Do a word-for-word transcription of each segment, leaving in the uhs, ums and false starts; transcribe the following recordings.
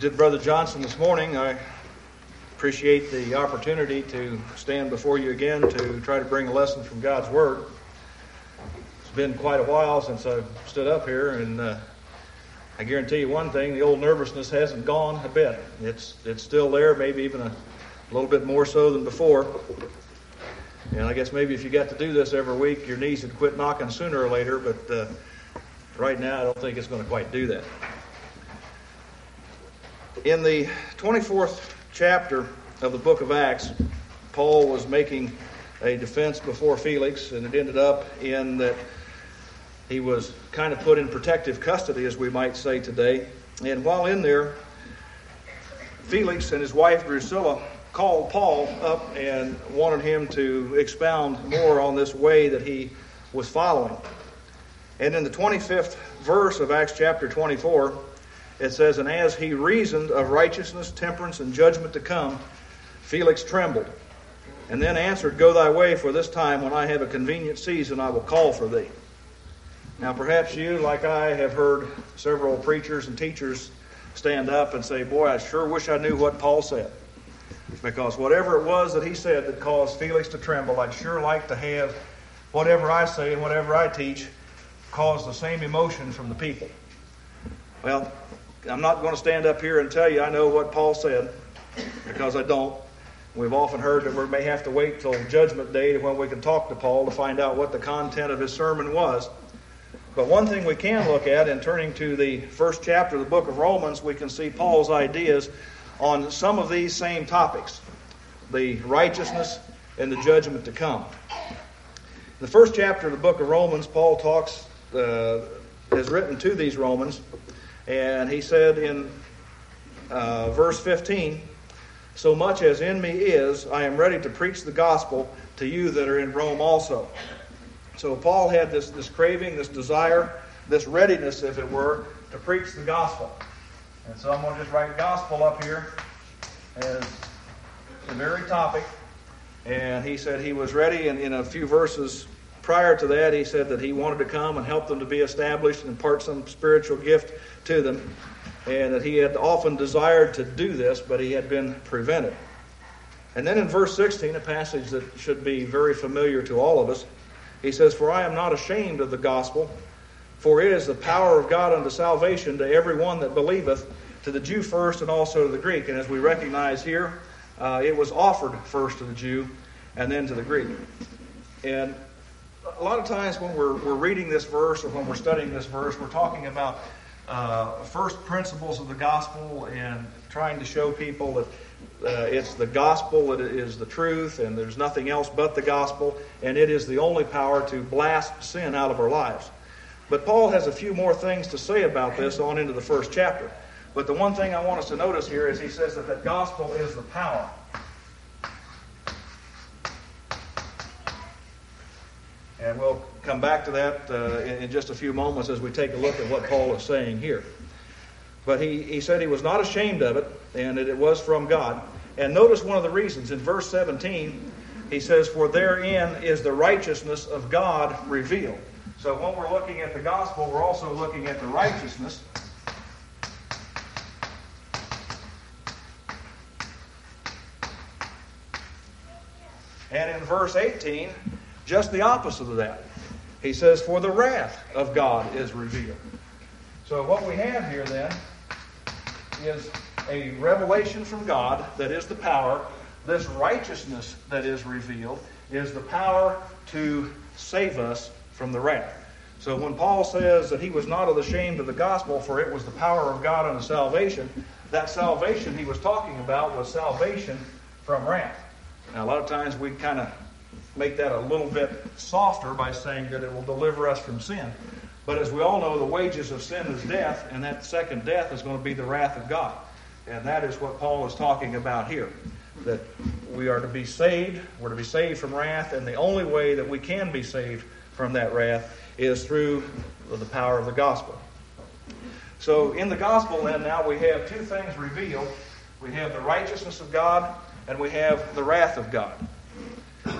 did Brother Johnson this morning, I appreciate the opportunity to stand before you again to try to bring a lesson from God's Word. It's been quite a while since I've stood up here, and uh, I guarantee you one thing, the old nervousness hasn't gone a bit. It's it's still there, maybe even a little bit more so than before. And I guess maybe if you got to do this every week, your knees would quit knocking sooner or later, but uh, right now I don't think it's going to quite do that. In the twenty-fourth chapter of the book of Acts, Paul was making a defense before Felix, and it ended up in that he was kind of put in protective custody, as we might say today. And while in there, Felix and his wife Drusilla called Paul up and wanted him to expound more on this way that he was following. And in the twenty-fifth verse of Acts chapter twenty-four, it says, "And as he reasoned of righteousness, temperance, and judgment to come, Felix trembled, and then answered, Go thy way, for this time when I have a convenient season I will call for thee." Now perhaps you, like I, have heard several preachers and teachers stand up and say, boy, I sure wish I knew what Paul said. Because whatever it was that he said that caused Felix to tremble, I'd sure like to have whatever I say and whatever I teach cause the same emotion from the people. Well, I'm not going to stand up here and tell you I know what Paul said, because I don't. We've often heard that we may have to wait till Judgment Day when we can talk to Paul to find out what the content of his sermon was. But one thing we can look at, in turning to the first chapter of the book of Romans, we can see Paul's ideas on some of these same topics, the righteousness and the judgment to come. In the first chapter of the book of Romans, Paul talks, uh, is written to these Romans, and he said in uh, verse fifteen, "So much as in me is, I am ready to preach the gospel to you that are in Rome also." So Paul had this, this craving, this desire, this readiness, if it were, to preach the gospel. And so I'm going to just write gospel up here as the very topic. And he said he was ready, and in a few verses prior to that, he said that he wanted to come and help them to be established and impart some spiritual gift to them, and that he had often desired to do this, but he had been prevented. And then in verse sixteen, a passage that should be very familiar to all of us, he says, "For I am not ashamed of the gospel, for it is the power of God unto salvation to every one that believeth, to the Jew first and also to the Greek." And as we recognize here, uh, it was offered first to the Jew and then to the Greek. And a lot of times when we're, we're reading this verse, or when we're studying this verse, we're talking about uh, first principles of the gospel and trying to show people that uh, it's the gospel that is the truth, and there's nothing else but the gospel, and it is the only power to blast sin out of our lives. But Paul has a few more things to say about this on into the first chapter. But the one thing I want us to notice here is he says that the gospel is the power. And we'll come back to that uh, in, in just a few moments as we take a look at what Paul is saying here. But he, he said he was not ashamed of it, and that it was from God. And notice one of the reasons. In verse seventeen, he says, "For therein is the righteousness of God revealed." So when we're looking at the gospel, we're also looking at the righteousness. And in verse eighteen, just the opposite of that. He says, "For the wrath of God is revealed." So what we have here then is a revelation from God that is the power. This righteousness that is revealed is the power to save us from the wrath. So when Paul says that he was not ashamed of the gospel, for it was the power of God unto salvation, that salvation he was talking about was salvation from wrath. Now a lot of times we kind of make that a little bit softer by saying that it will deliver us from sin. But as we all know, the wages of sin is death, and that second death is going to be the wrath of God. And that is what Paul is talking about here. That we are to be saved, we're to be saved from wrath, and the only way that we can be saved from that wrath is through the power of the gospel. So in the gospel then now we have two things revealed. We have the righteousness of God, and we have the wrath of God.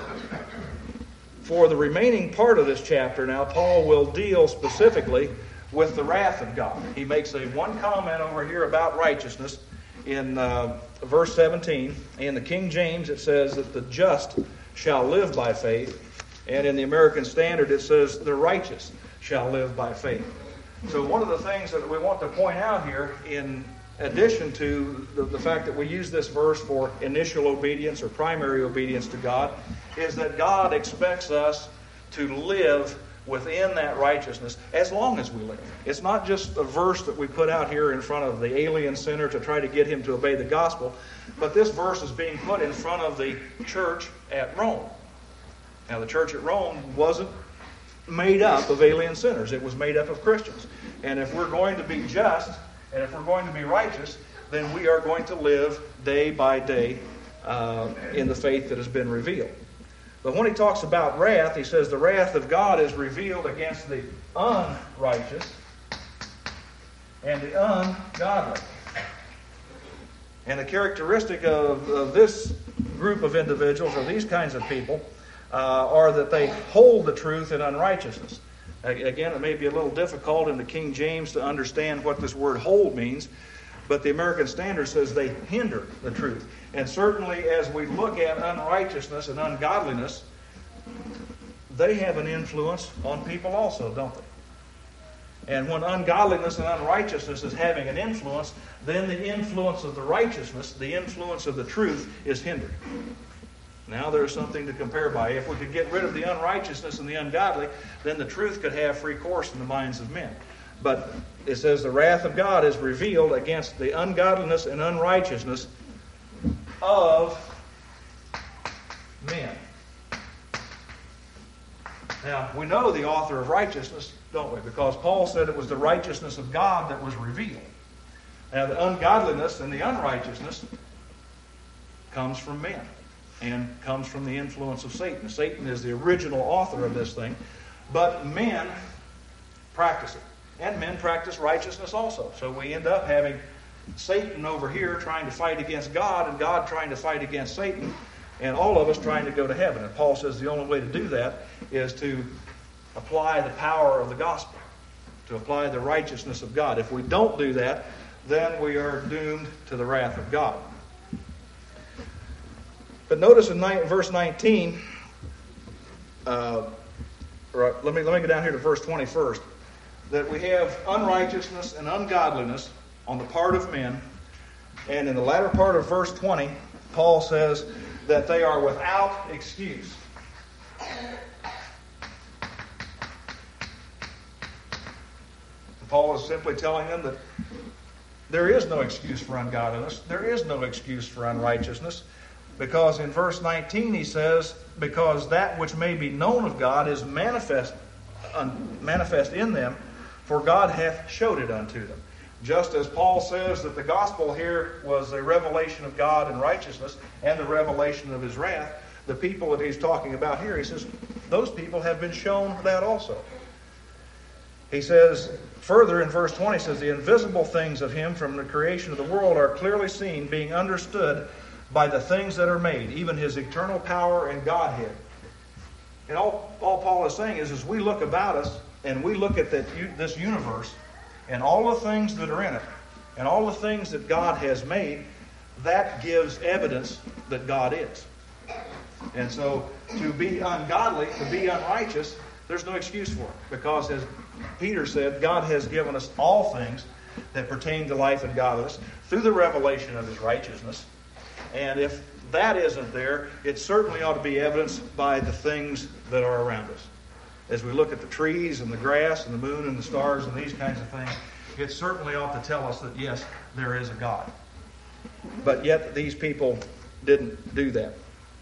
For the remaining part of this chapter now, Paul will deal specifically with the wrath of God. He makes a one comment over here about righteousness in uh, verse seventeen. In the King James it says that the just shall live by faith. And in the American Standard it says the righteous shall live by faith. So one of the things that we want to point out here, in addition to the, the fact that we use this verse for initial obedience or primary obedience to God, is that God expects us to live within that righteousness as long as we live. It's not just a verse that we put out here in front of the alien sinner to try to get him to obey the gospel, but this verse is being put in front of the church at Rome. Now, the church at Rome wasn't made up of alien sinners. It was made up of Christians. And if we're going to be just, and if we're going to be righteous, then we are going to live day by day uh, in the faith that has been revealed. But when he talks about wrath, he says the wrath of God is revealed against the unrighteous and the ungodly. And the characteristic of, of this group of individuals, or these kinds of people, uh, are that they hold the truth in unrighteousness. Again, it may be a little difficult in the King James to understand what this word hold means, but the American Standard says they hinder the truth. And certainly as we look at unrighteousness and ungodliness, they have an influence on people also, don't they? And when ungodliness and unrighteousness is having an influence, then the influence of the righteousness, the influence of the truth, is hindered. Now there's something to compare by. If we could get rid of the unrighteousness and the ungodly, then the truth could have free course in the minds of men. But it says the wrath of God is revealed against the ungodliness and unrighteousness of men. Now, we know the author of righteousness, don't we? Because Paul said it was the righteousness of God that was revealed. Now, the ungodliness and the unrighteousness comes from men and comes from the influence of Satan. Satan is the original author of this thing, but men practice it. And men practice righteousness also. So we end up having Satan over here trying to fight against God, and God trying to fight against Satan, and all of us trying to go to heaven. And Paul says the only way to do that is to apply the power of the gospel, to apply the righteousness of God. If we don't do that, then we are doomed to the wrath of God. But notice in verse nineteen, uh, right, let me let me go down here to verse twenty first, that we have unrighteousness and ungodliness on the part of men, and in the latter part of verse twenty, Paul says that they are without excuse. Paul is simply telling them that there is no excuse for ungodliness, there is no excuse for unrighteousness, because in verse nineteen he says, because that which may be known of God is manifest, un, manifest in them, for God hath showed it unto them. Just as Paul says that the gospel here was a revelation of God and righteousness and the revelation of his wrath, the people that he's talking about here, he says, those people have been shown that also. He says, further in verse twenty, he says, the invisible things of him from the creation of the world are clearly seen, being understood by the things that are made, even his eternal power and Godhead. And all, all Paul is saying is, as we look about us and we look at that, this universe and all the things that are in it and all the things that God has made, that gives evidence that God is. And so to be ungodly, to be unrighteous, there's no excuse for it. Because as Peter said, God has given us all things that pertain to life and godliness through the revelation of his righteousness. And if that isn't there, it certainly ought to be evidenced by the things that are around us. As we look at the trees and the grass and the moon and the stars and these kinds of things, it certainly ought to tell us that, yes, there is a God. But yet these people didn't do that.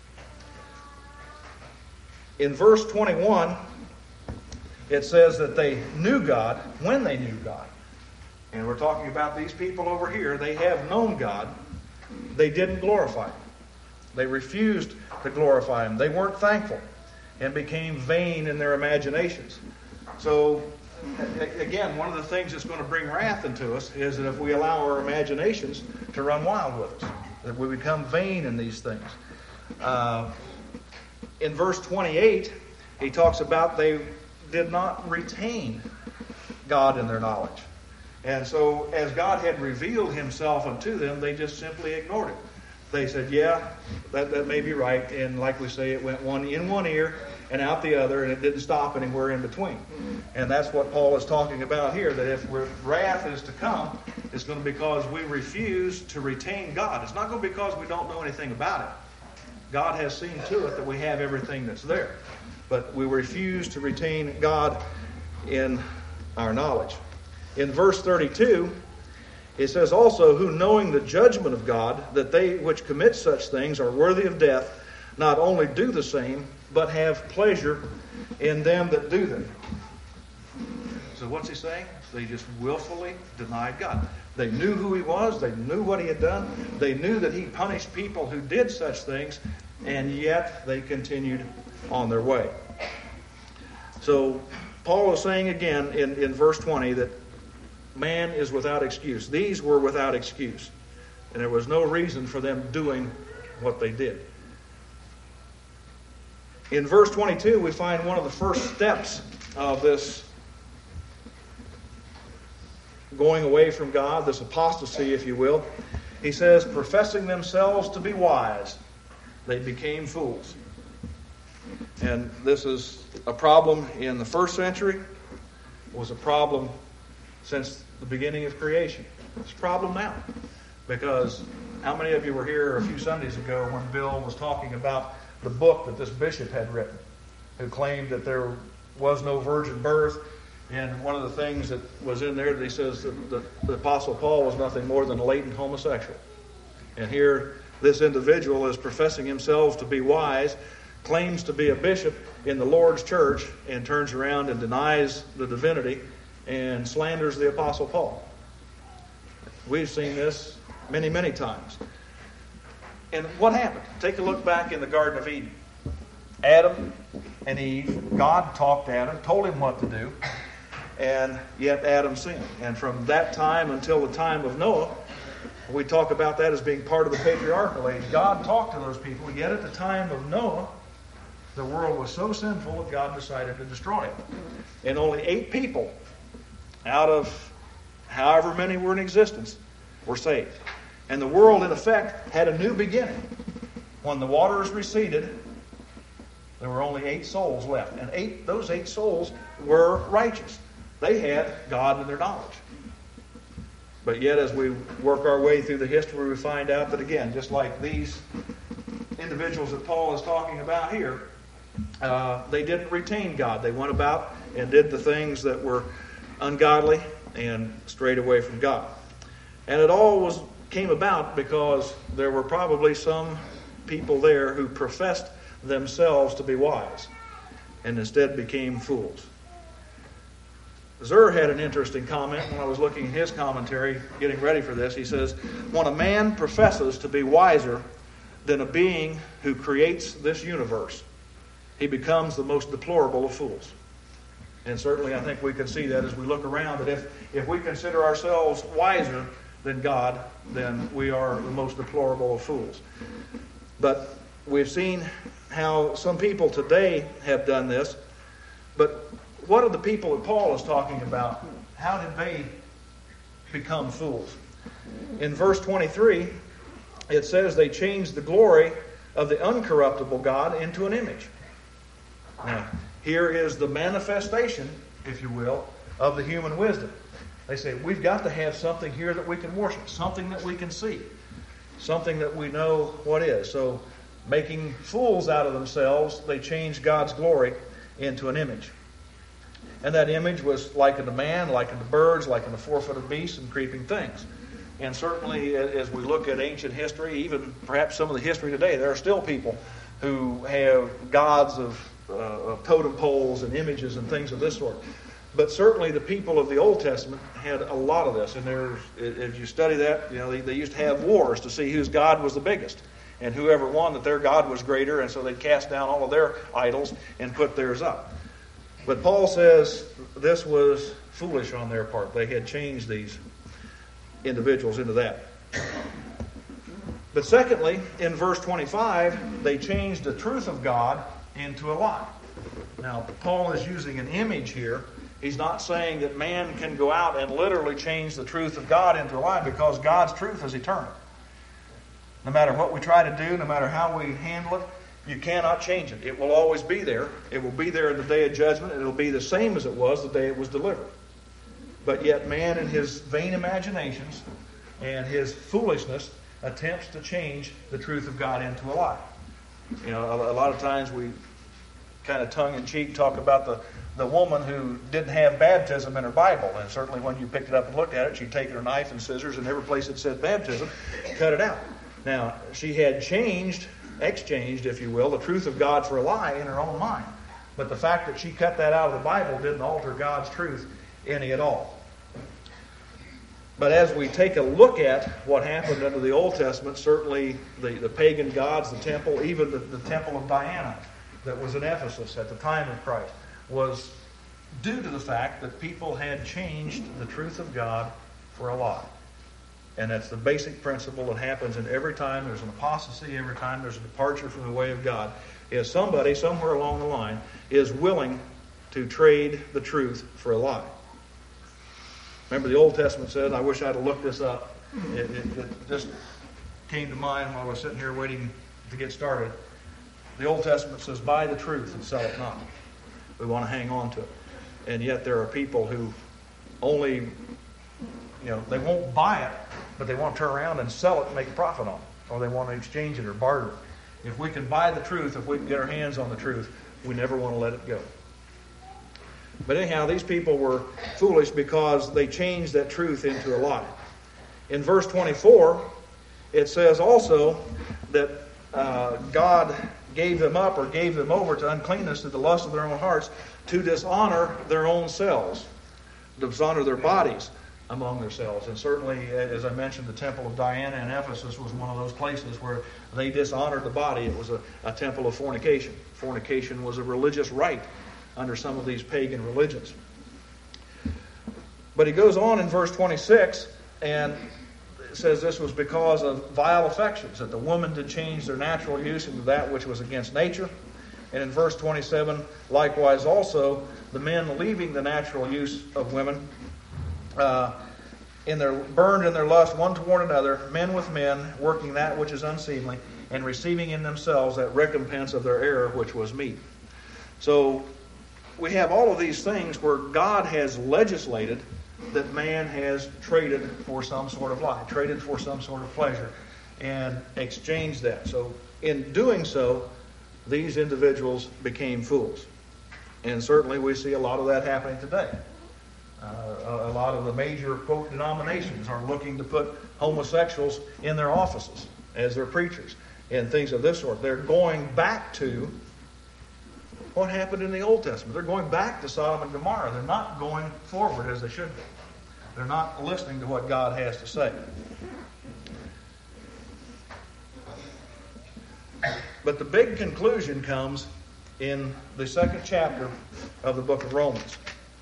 In verse twenty-one, it says that they knew God when they knew God. And we're talking about these people over here. They have known God. They didn't glorify him. They refused to glorify him. They weren't thankful and became vain in their imaginations. So, again, one of the things that's going to bring wrath into us is that if we allow our imaginations to run wild with us, that we become vain in these things. Uh, in verse twenty-eight, he talks about they did not retain God in their knowledge. And so as God had revealed himself unto them, they just simply ignored it. They said, yeah, that, that may be right. And like we say, it went one in one ear and out the other, and it didn't stop anywhere in between. And that's what Paul is talking about here, that if wrath is to come, it's going to be because we refuse to retain God. It's not going to be because we don't know anything about it. God has seen to it that we have everything that's there. But we refuse to retain God in our knowledge. In verse thirty-two, it says also, who knowing the judgment of God, that they which commit such things are worthy of death, not only do the same, but have pleasure in them that do them. So what's he saying? They just willfully denied God. They knew who he was. They knew what he had done. They knew that he punished people who did such things, and yet they continued on their way. So Paul is saying again in, in verse twenty that man is without excuse. These were without excuse. And there was no reason for them doing what they did. In verse twenty-two, we find one of the first steps of this going away from God, this apostasy, if you will. He says, professing themselves to be wise, they became fools. And this is a problem in the first century. It was a problem since the beginning of creation. It's a problem now. Because how many of you were here a few Sundays ago when Bill was talking about the book that this bishop had written, who claimed that there was no virgin birth? And one of the things that was in there that he says that the, the Apostle Paul was nothing more than a latent homosexual. And here this individual is professing himself to be wise, claims to be a bishop in the Lord's church, and turns around and denies the divinity and slanders the Apostle Paul. We've seen this many, many times. And what happened? Take a look back in the Garden of Eden. Adam and Eve, God talked to Adam, told him what to do, and yet Adam sinned. And from that time until the time of Noah, we talk about that as being part of the patriarchal age. God talked to those people, yet at the time of Noah, the world was so sinful that God decided to destroy it. And only eight people out of however many were in existence were saved. And the world, in effect, had a new beginning. When the waters receded, there were only eight souls left. And eight, those eight souls were righteous. They had God in their knowledge. But yet, as we work our way through the history, we find out that, again, just like these individuals that Paul is talking about here, uh, they didn't retain God. They went about and did the things that were ungodly and strayed away from God. And it all was came about because there were probably some people there who professed themselves to be wise and instead became fools. Zur had an interesting comment when I was looking at his commentary, getting ready for this. He says, when a man professes to be wiser than a being who creates this universe, he becomes the most deplorable of fools. And certainly I think we can see that as we look around, that if, if we consider ourselves wiser than God, then we are the most deplorable of fools. But we've seen how some people today have done this. But what are the people that Paul is talking about? How did they become fools? In verse twenty-three, it says they changed the glory of the uncorruptible God into an image. Now, here is the manifestation, if you will, of the human wisdom. They say, we've got to have something here that we can worship, something that we can see, something that we know what is. So, making fools out of themselves, they changed God's glory into an image. And that image was likened to man, likened to birds, likened to four-footed beasts and creeping things. And certainly, as we look at ancient history, even perhaps some of the history today, there are still people who have gods of, uh, of totem poles and images and things of this sort. But certainly the people of the Old Testament had a lot of this. And there's, if you study that, you know, they, they used to have wars to see whose God was the biggest. And whoever won, that their God was greater, and so they'd cast down all of their idols and put theirs up. But Paul says this was foolish on their part. They had changed these individuals into that. But secondly, in verse twenty-five, they changed the truth of God into a lie. Now, Paul is using an image here, He's not saying that man can go out and literally change the truth of God into a lie, because God's truth is eternal. No matter what we try to do, no matter how we handle it, you cannot change it. It will always be there. It will be there in the day of judgment. It will be the same as it was the day it was delivered. But yet man in his vain imaginations and his foolishness attempts to change the truth of God into a lie. You know, a, a lot of times we kind of tongue-in-cheek talk about the, the woman who didn't have baptism in her Bible. And certainly when you picked it up and looked at it, she'd take her knife and scissors, and every place it said baptism, cut it out. Now, she had changed, exchanged, if you will, the truth of God for a lie in her own mind. But the fact that she cut that out of the Bible didn't alter God's truth any at all. But as we take a look at what happened under the Old Testament, certainly the, the pagan gods, the temple, even the, the temple of Diana that was in Ephesus at the time of Christ, was due to the fact that people had changed the truth of God for a lie. And that's the basic principle that happens in every time there's an apostasy, every time there's a departure from the way of God, is somebody somewhere along the line is willing to trade the truth for a lie. Remember, the Old Testament said, I wish I'd have looked this up. It, it, it just came to mind while I was sitting here waiting to get started. The Old Testament says, buy the truth and sell it not. We want to hang on to it. And yet there are people who only, you know, they won't buy it, but they want to turn around and sell it and make a profit on it. Or they want to exchange it or barter it. If we can buy the truth, if we can get our hands on the truth, we never want to let it go. But anyhow, these people were foolish because they changed that truth into a lie. In verse twenty-four, it says also that uh, God gave them up or gave them over to uncleanness, to the lust of their own hearts, to dishonor their own selves, to dishonor their bodies among themselves. And certainly, as I mentioned, the temple of Diana in Ephesus was one of those places where they dishonored the body. It was a, a temple of fornication. Fornication was a religious rite under some of these pagan religions. But he goes on in verse twenty-six, and it says this was because of vile affections, that the woman did change their natural use into that which was against nature. And in verse twenty-seven, likewise also, the men leaving the natural use of women, uh, in their burned in their lust one toward another, men with men, working that which is unseemly, and receiving in themselves that recompense of their error which was meet. So we have all of these things where God has legislated that man has traded for some sort of lie, traded for some sort of pleasure, and exchanged that. So in doing so, these individuals became fools. And certainly we see a lot of that happening today. Uh, a, a lot of the major, quote, denominations are looking to put homosexuals in their offices as their preachers and things of this sort. They're going back to what happened in the Old Testament. They're going back to Sodom and Gomorrah. They're not going forward as they should be. They're not listening to what God has to say. But the big conclusion comes in the second chapter of the book of Romans.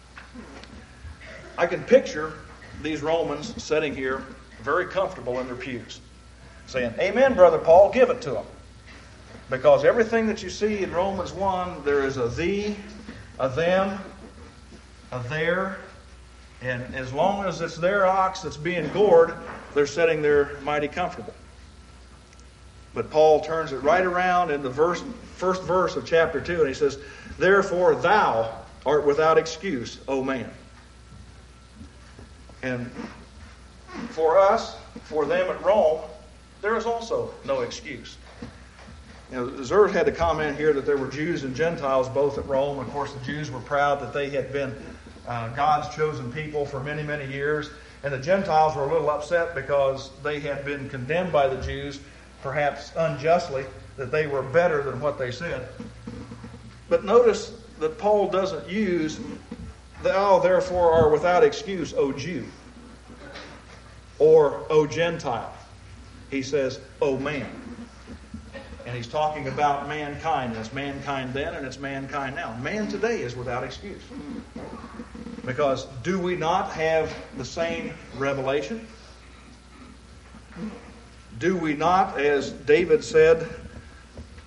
I can picture these Romans sitting here very comfortable in their pews, saying, "Amen, Brother Paul, give it to them." Because everything that you see in Romans one, there is a thee, a them, a there, and as long as it's their ox that's being gored, they're sitting there mighty comfortable. But Paul turns it right around in the verse, first verse of chapter two, and he says, "Therefore thou art without excuse, O man." And for us, for them at Rome, there is also no excuse. You know, Zerg had to comment here that there were Jews and Gentiles both at Rome. Of course, the Jews were proud that they had been uh, God's chosen people for many, many years. And the Gentiles were a little upset because they had been condemned by the Jews, perhaps unjustly, that they were better than what they said. But notice that Paul doesn't use, "Thou therefore are without excuse, O Jew," or "O Gentile." He says, "O man." And he's talking about mankind. And it's mankind then and it's mankind now. Man today is without excuse. Because do we not have the same revelation? Do we not, as David said,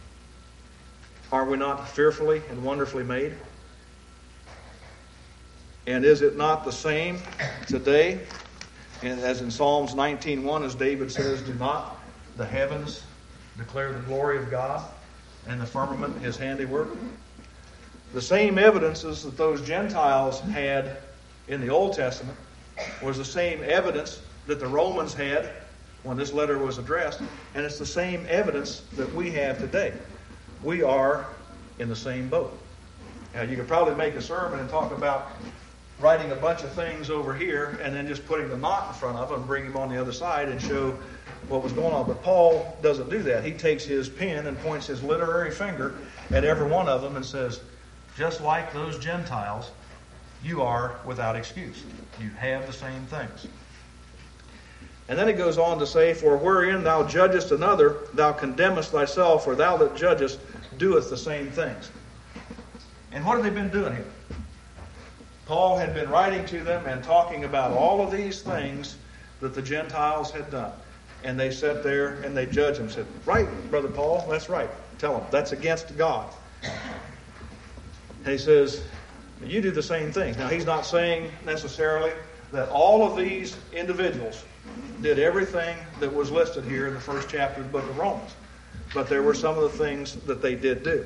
are we not fearfully and wonderfully made? And is it not the same today? And as in Psalms nineteen one, as David says, do not the heavens declare the glory of God, and the firmament his handiwork? The same evidences that those Gentiles had in the Old Testament was the same evidence that the Romans had when this letter was addressed, and it's the same evidence that we have today. We are in the same boat. Now, you could probably make a sermon and talk about writing a bunch of things over here and then just putting the knot in front of them and bring them on the other side and show what was going on. But Paul doesn't do that. He takes his pen and points his literary finger at every one of them and says, just like those Gentiles, you are without excuse. You have the same things. And then he goes on to say, for wherein thou judgest another, thou condemnest thyself, for thou that judgest doeth the same things. And what have they been doing here? Paul had been writing to them and talking about all of these things that the Gentiles had done. And they sat there and they judged him. Said, right, Brother Paul, that's right. Tell them, that's against God. And he says, you do the same things. Now, he's not saying necessarily that all of these individuals did everything that was listed here in the first chapter of the book of Romans. But there were some of the things that they did do.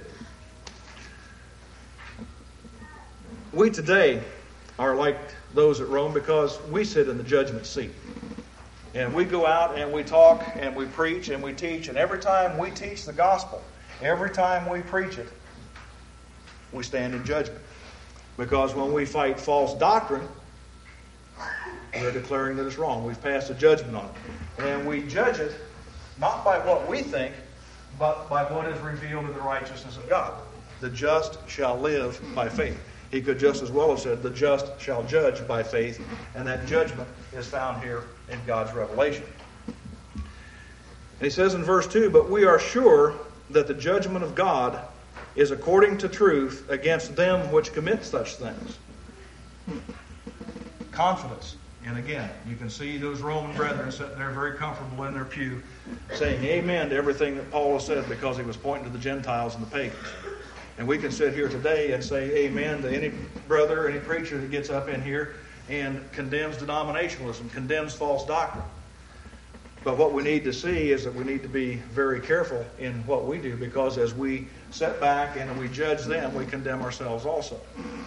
We today are like those at Rome because we sit in the judgment seat. And we go out and we talk and we preach and we teach. And every time we teach the gospel, every time we preach it, we stand in judgment. Because when we fight false doctrine, we're declaring that it's wrong. We've passed a judgment on it. And we judge it not by what we think, but by what is revealed in the righteousness of God. The just shall live by faith. He could just as well have said, the just shall judge by faith. And that judgment is found here in God's revelation. And he says in verse two, but we are sure that the judgment of God is according to truth against them which commit such things. Confidence. And again, you can see those Roman brethren sitting there very comfortable in their pew saying amen to everything that Paul has said because he was pointing to the Gentiles and the pagans. And we can sit here today and say amen to any brother, any preacher that gets up in here and condemns denominationalism, condemns false doctrine. But what we need to see is that we need to be very careful in what we do, because as we sit back and we judge them, we condemn ourselves also.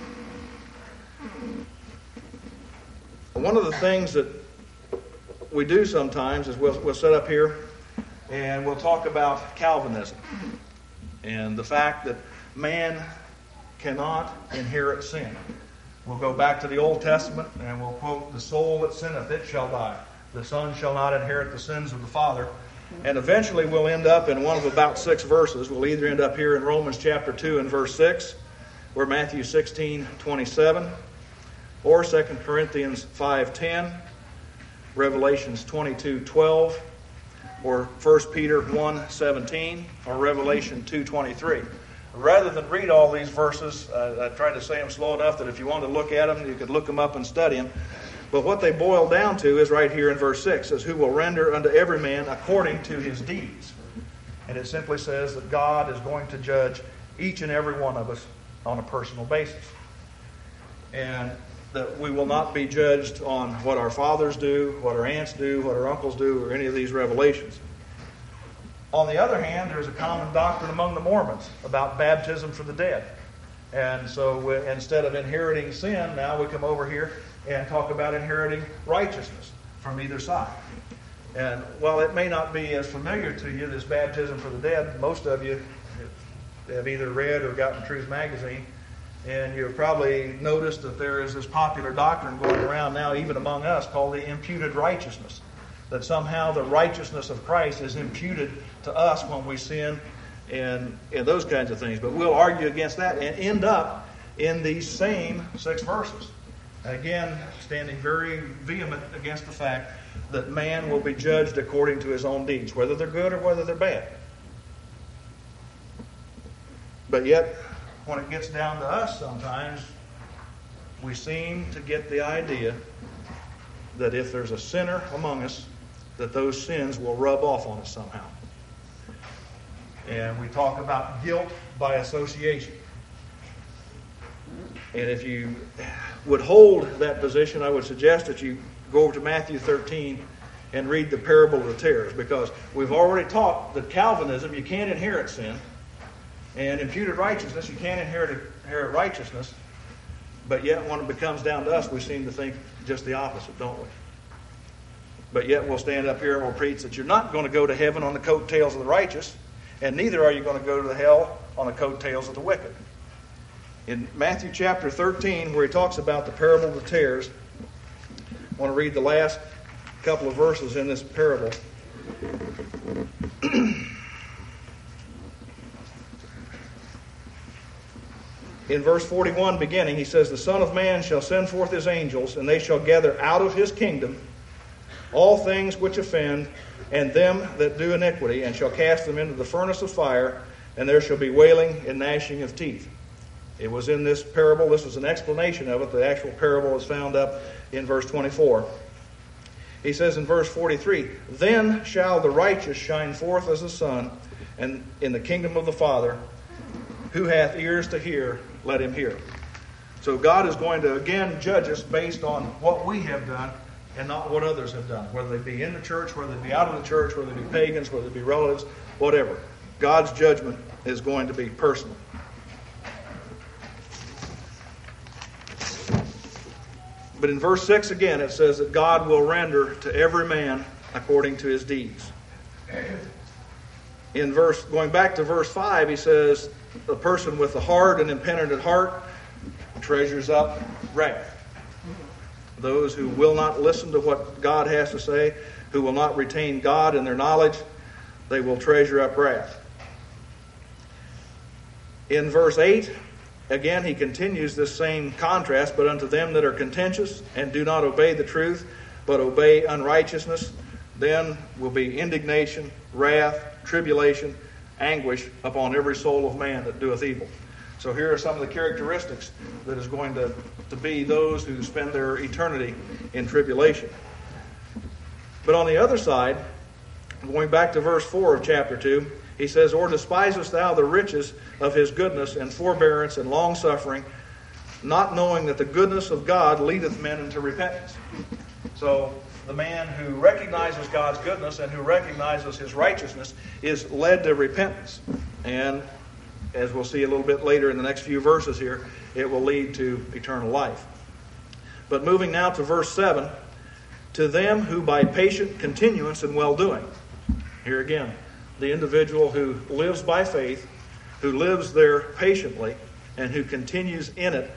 One of the things that we do sometimes is we'll, we'll sit up here and we'll talk about Calvinism and the fact that man cannot inherit sin. We'll go back to the Old Testament and we'll quote, the soul that sinneth, it shall die. The son shall not inherit the sins of the father. And eventually we'll end up in one of about six verses. We'll either end up here in Romans chapter two and verse six, or Matthew sixteen twenty-seven, or Second Corinthians five ten, Revelations twenty-two twelve, or First Peter one seventeen, or Revelation two twenty-three. Rather than read all these verses, uh, I tried to say them slow enough that if you wanted to look at them, you could look them up and study them. But what they boil down to is right here in verse six. It says, who will render unto every man according to his deeds. And it simply says that God is going to judge each and every one of us on a personal basis. And that we will not be judged on what our fathers do, what our aunts do, what our uncles do, or any of these revelations. On the other hand, there's a common doctrine among the Mormons about baptism for the dead. And so we, instead of inheriting sin, now we come over here and talk about inheriting righteousness from either side. And while it may not be as familiar to you, this baptism for the dead, most of you have either read or gotten Truth Magazine, and you've probably noticed that there is this popular doctrine going around now, even among us, called the imputed righteousness. That somehow the righteousness of Christ is imputed to us when we sin and, and those kinds of things. But we'll argue against that and end up in these same six verses. Again, standing very vehement against the fact that man will be judged according to his own deeds, whether they're good or whether they're bad. But yet, when it gets down to us sometimes, we seem to get the idea that if there's a sinner among us, that those sins will rub off on us somehow. And we talk about guilt by association. And if you would hold that position, I would suggest that you go over to Matthew thirteen and read the parable of the tares, because we've already taught that Calvinism, you can't inherit sin, and imputed righteousness, you can't inherit, inherit righteousness, but yet when it becomes down to us, we seem to think just the opposite, don't we? But yet we'll stand up here and we'll preach that you're not going to go to heaven on the coattails of the righteous, and neither are you going to go to the hell on the coattails of the wicked. In Matthew chapter thirteen, where he talks about the parable of the tares, I want to read the last couple of verses in this parable. In verse forty-one beginning, he says, "The Son of Man shall send forth his angels, and they shall gather out of his kingdom all things which offend, and them that do iniquity, and shall cast them into the furnace of fire, and there shall be wailing and gnashing of teeth." It was in this parable, this is an explanation of it. The actual parable is found up in verse twenty-four. He says in verse forty-three, "Then shall the righteous shine forth as the sun, and in the kingdom of the Father. Who hath ears to hear, let him hear." So God is going to again judge us based on what we have done and not what others have done. Whether they be in the church, whether they be out of the church, whether they be pagans, whether they be relatives, whatever. God's judgment is going to be personal. But in verse six again, it says that God will render to every man according to his deeds. In verse, going back to verse five, he says, "The person with the hard and impenitent heart treasures up wrath." Those who will not listen to what God has to say, who will not retain God in their knowledge, they will treasure up wrath. In verse eight, again, he continues this same contrast. "But unto them that are contentious and do not obey the truth, but obey unrighteousness, then will be indignation, wrath, tribulation, anguish upon every soul of man that doeth evil." So here are some of the characteristics that is going to, to be those who spend their eternity in tribulation. But on the other side, going back to verse four of chapter two, he says, "Or despisest thou the riches of his goodness and forbearance and long-suffering, not knowing that the goodness of God leadeth men into repentance?" So the man who recognizes God's goodness and who recognizes his righteousness is led to repentance. And as we'll see a little bit later in the next few verses here, it will lead to eternal life. But moving now to verse seven, "To them who by patient continuance in well-doing." Here again, the individual who lives by faith, who lives there patiently, and who continues in it,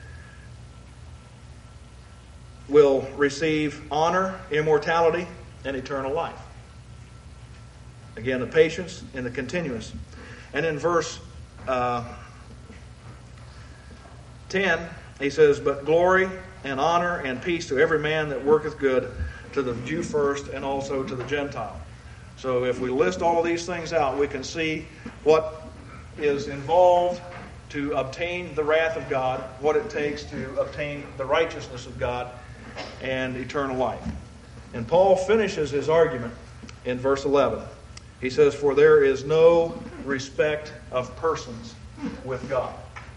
will receive honor, immortality, and eternal life. Again, the patience and the continuance. And in verse uh, ten, he says, "But glory and honor and peace to every man that worketh good, to the Jew first, and also to the Gentile." So if we list all of these things out, we can see what is involved to obtain the wrath of God, what it takes to obtain the righteousness of God, and eternal life. And Paul finishes his argument in verse eleven. He says, "For there is no respect of persons with God."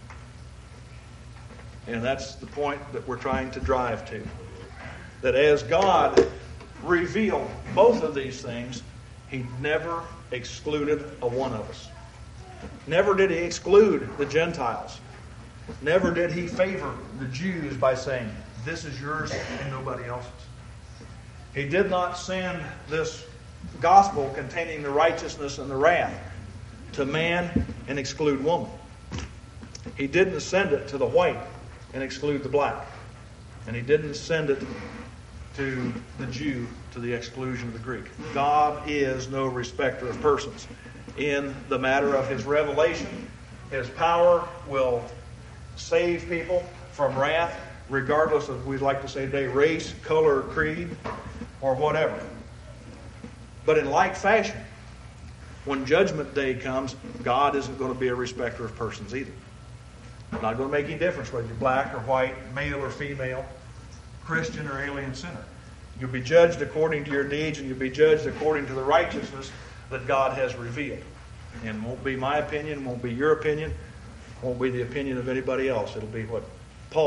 And that's the point that we're trying to drive to. That as God revealed both of these things, he never excluded a one of us. Never did he exclude the Gentiles. Never did he favor the Jews by saying, "This is yours and nobody else's." He did not send this gospel containing the righteousness and the wrath to man and exclude woman. He didn't send it to the white and exclude the black. And he didn't send it to the Jew to the exclusion of the Greek. God is no respecter of persons. In the matter of his revelation, his power will save people from wrath, regardless of, we'd like to say today, race, color, creed, or whatever. But in like fashion, when judgment day comes, God isn't going to be a respecter of persons either. It's not going to make any difference whether you're black or white, male or female, Christian or alien sinner. You'll be judged according to your deeds, and you'll be judged according to the righteousness that God has revealed. And it won't be my opinion, won't be your opinion, won't be the opinion of anybody else. It'll be what Paul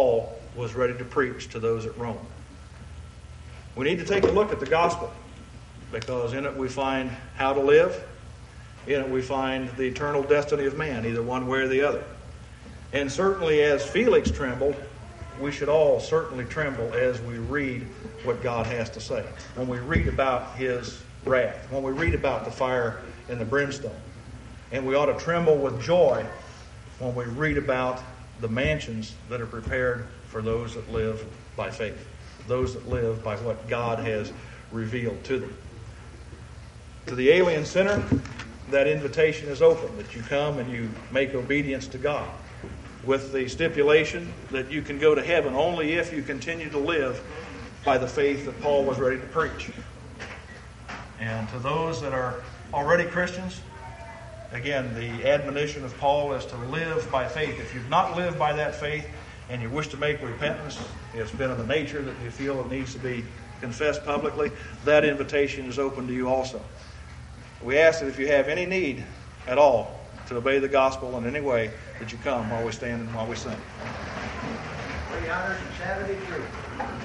was ready to preach to those at Rome. We need to take a look at the gospel, because in it we find how to live. In it we find the eternal destiny of man, either one way or the other. And certainly as Felix trembled, we should all certainly tremble as we read what God has to say. When we read about his wrath, when we read about the fire and the brimstone. And we ought to tremble with joy when we read about the mansions that are prepared for those that live by faith, those that live by what God has revealed to them. To the alien sinner, that invitation is open, that you come and you make obedience to God, with the stipulation that you can go to heaven only if you continue to live by the faith that Paul was ready to preach. And to those that are already Christians, again, the admonition of Paul is to live by faith. If you've not lived by that faith and you wish to make repentance, it's been of the nature that you feel it needs to be confessed publicly, that invitation is open to you also. We ask that if you have any need at all to obey the gospel in any way, that you come while we stand and while we sing. Three hundred seventy-three.